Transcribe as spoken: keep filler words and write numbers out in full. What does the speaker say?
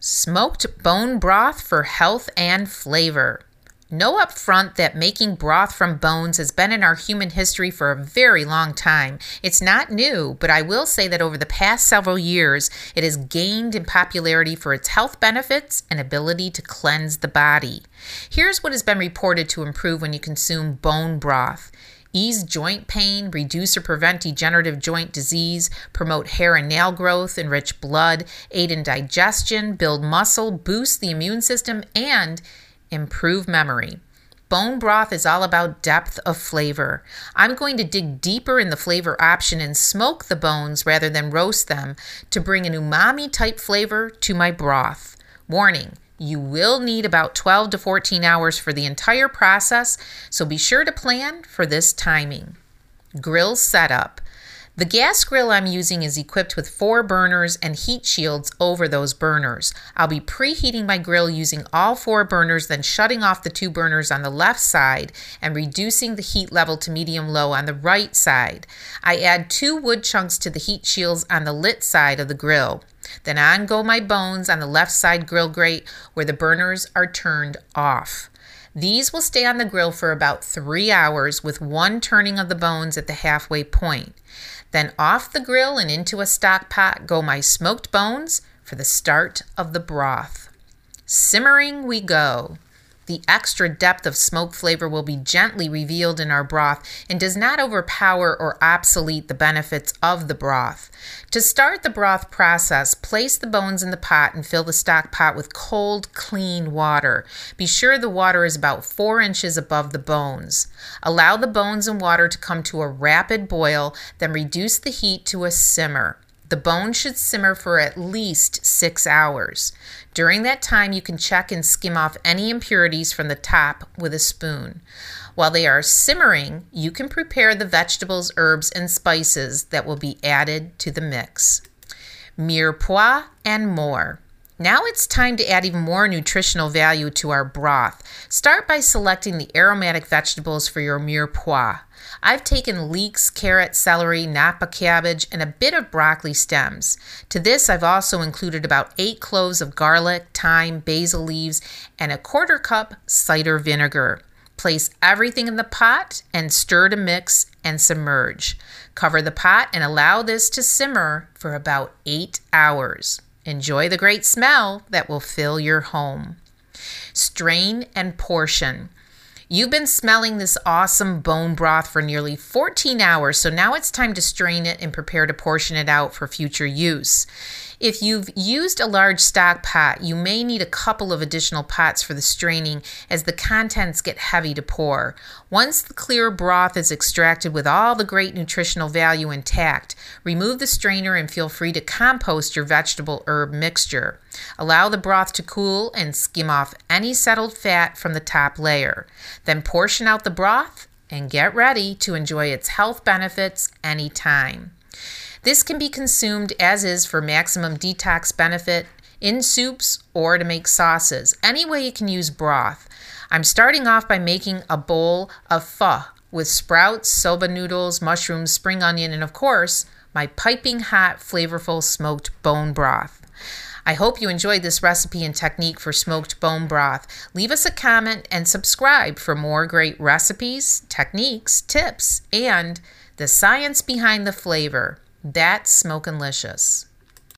Smoked bone broth for health and flavor. Know up front that making broth from bones has been in our human history for a very long time. It's not new, but I will say that over the past several years, it has gained in popularity for its health benefits and ability to cleanse the body. Here's what has been reported to improve when you consume bone broth. Ease joint pain, reduce or prevent degenerative joint disease, promote hair and nail growth, enrich blood, aid in digestion, build muscle, boost the immune system, and improve memory. Bone broth is all about depth of flavor. I'm going to dig deeper in the flavor option and smoke the bones rather than roast them to bring an umami-type flavor to my broth. Warning. You will need about twelve to fourteen hours for the entire process, so be sure to plan for this timing. Grill setup. The gas grill I'm using is equipped with four burners and heat shields over those burners. I'll be preheating my grill using all four burners, then shutting off the two burners on the left side and reducing the heat level to medium-low on the right side. I add two wood chunks to the heat shields on the lit side of the grill. Then on go my bones on the left side grill grate where the burners are turned off. These will stay on the grill for about three hours with one turning of the bones at the halfway point. Then off the grill and into a stock pot go my smoked bones for the start of the broth. Simmering we go. The extra depth of smoke flavor will be gently revealed in our broth and does not overpower or obsolete the benefits of the broth. To start the broth process, place the bones in the pot and fill the stock pot with cold, clean water. Be sure the water is about four inches above the bones. Allow the bones and water to come to a rapid boil, then reduce the heat to a simmer. The bones should simmer for at least six hours. During that time, you can check and skim off any impurities from the top with a spoon. While they are simmering, you can prepare the vegetables, herbs, and spices that will be added to the mix. Mirepoix and more. Now it's time to add even more nutritional value to our broth. Start by selecting the aromatic vegetables for your mirepoix. I've taken leeks, carrot, celery, napa cabbage, and a bit of broccoli stems. To this, I've also included about eight cloves of garlic, thyme, basil leaves, and a quarter cup cider vinegar. Place everything in the pot and stir to mix and submerge. Cover the pot and allow this to simmer for about eight hours. Enjoy the great smell that will fill your home. Strain and portion. You've been smelling this awesome bone broth for nearly fourteen hours, so now it's time to strain it and prepare to portion it out for future use. If you've used a large stock pot, you may need a couple of additional pots for the straining as the contents get heavy to pour. Once the clear broth is extracted with all the great nutritional value intact, remove the strainer and feel free to compost your vegetable herb mixture. Allow the broth to cool and skim off any settled fat from the top layer. Then portion out the broth and get ready to enjoy its health benefits anytime. This can be consumed as is for maximum detox benefit in soups or to make sauces. Any way you can use broth. I'm starting off by making a bowl of pho with sprouts, soba noodles, mushrooms, spring onion, and of course, my piping hot, flavorful smoked bone broth. I hope you enjoyed this recipe and technique for smoked bone broth. Leave us a comment and subscribe for more great recipes, techniques, tips, and the science behind the flavor. That's Smokin'Licious.